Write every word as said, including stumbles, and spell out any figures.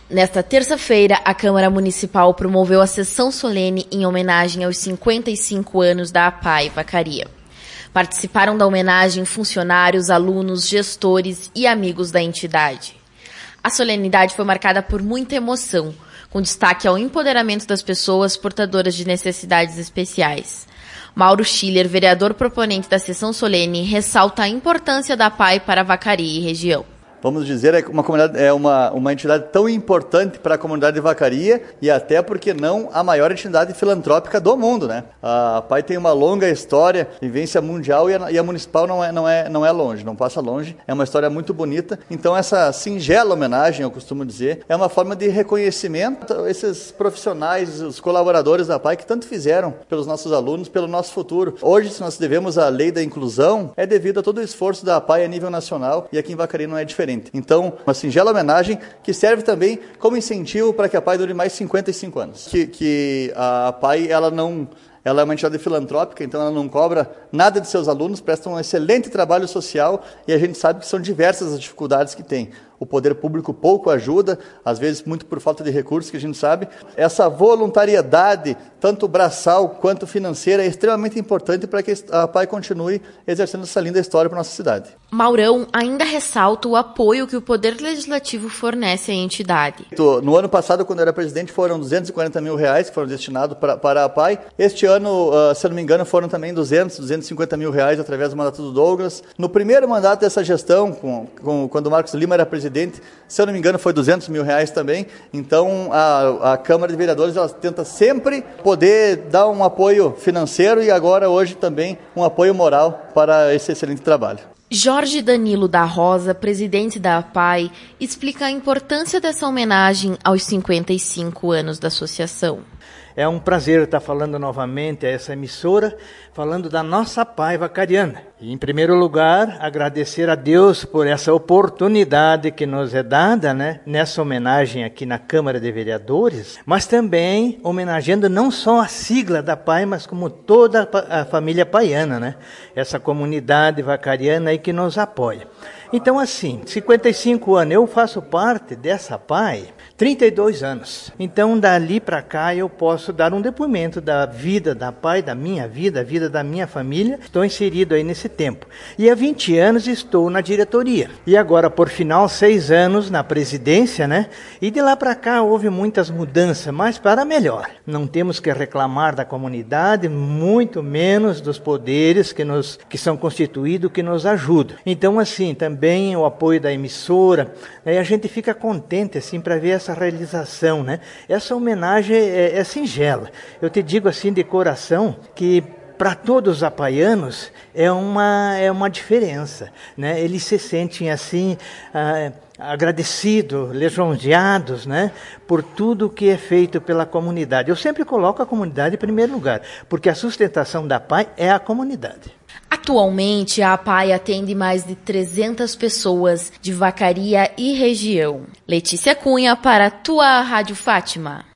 Nesta terça-feira, a Câmara Municipal promoveu a sessão solene em homenagem aos cinquenta e cinco anos da A P A I Vacaria. Participaram da homenagem funcionários, alunos, gestores e amigos da entidade. A solenidade foi marcada por muita emoção, com destaque ao empoderamento das pessoas portadoras de necessidades especiais. Mauro Schiller, vereador proponente da sessão solene, ressalta a importância da A P A I para Vacaria e região. Vamos dizer, é uma, comunidade, é uma, uma entidade tão importante para a comunidade de Vacaria e até porque não a maior entidade filantrópica do mundo, né? A A P A I tem uma longa história, vivência mundial e a, e a municipal não é, não, é, não é longe, não passa longe, é uma história muito bonita. Então essa singela homenagem, eu costumo dizer, é uma forma de reconhecimento a esses profissionais, os colaboradores da A P A I que tanto fizeram pelos nossos alunos, pelo nosso futuro. Hoje, se nós devemos à lei da inclusão, é devido a todo o esforço da A P A I a nível nacional e aqui em Vacaria não é diferente. Então, uma singela homenagem que serve também como incentivo para que a A P A I dure mais cinquenta e cinco anos. Que, que a A P A I, ela não... Ela é uma entidade filantrópica, então ela não cobra nada de seus alunos, presta um excelente trabalho social e a gente sabe que são diversas as dificuldades que tem. O poder público pouco ajuda, às vezes muito por falta de recursos, que a gente sabe. Essa voluntariedade, tanto braçal quanto financeira, é extremamente importante para que a A P A I continue exercendo essa linda história para a nossa cidade. Maurão ainda ressalta o apoio que o Poder Legislativo fornece à entidade. No ano passado, quando eu era presidente, foram duzentos e quarenta mil reais que foram destinados para, para a A P A I. Este ano, uh, se eu não me engano, foram também duzentos, duzentos e cinquenta mil reais através do mandato do Douglas. No primeiro mandato dessa gestão, com, com, quando o Marcos Lima era presidente, se eu não me engano, foi duzentos mil reais também. Então, a, a Câmara de Vereadores ela tenta sempre poder dar um apoio financeiro e agora, hoje, também um apoio moral para esse excelente trabalho. Jorge Danilo da Rosa, presidente da A P A I, explica a importância dessa homenagem aos cinquenta e cinco anos da associação. É um prazer estar falando novamente a essa emissora, falando da nossa A P A I vacariana. E, em primeiro lugar, agradecer a Deus por essa oportunidade que nos é dada, né, nessa homenagem aqui na Câmara de Vereadores, mas também homenageando não só a sigla da A P A I, mas como toda a família paiana, né? Essa comunidade vacariana aí que nos apoia. Então, assim, cinquenta e cinco anos, eu faço parte dessa A P A I trinta e dois anos. Então, dali para cá, eu posso dar um depoimento da vida da A P A I, da minha vida, da vida da minha família. Estou inserido aí nesse tempo. E há vinte anos estou na diretoria. E agora, por final, seis anos na presidência, né? E de lá para cá houve muitas mudanças, mas para melhor. Não temos que reclamar da comunidade, muito menos dos poderes que, nos, que são constituídos, que nos ajudam. Então, assim, também o apoio da emissora, né? A gente fica contente, assim, para ver essa essa realização, né? Essa homenagem é, é singela. Eu te digo assim de coração que para todos os apaianos é uma, é uma diferença, né? Eles se sentem assim ah, agradecidos, lisonjeados, né? Por tudo que é feito pela comunidade. Eu sempre coloco a comunidade em primeiro lugar, porque a sustentação da A P A I é a comunidade. Atualmente, a A P A I atende mais de trezentas pessoas de Vacaria e região. Letícia Cunha para a tua Rádio Fátima.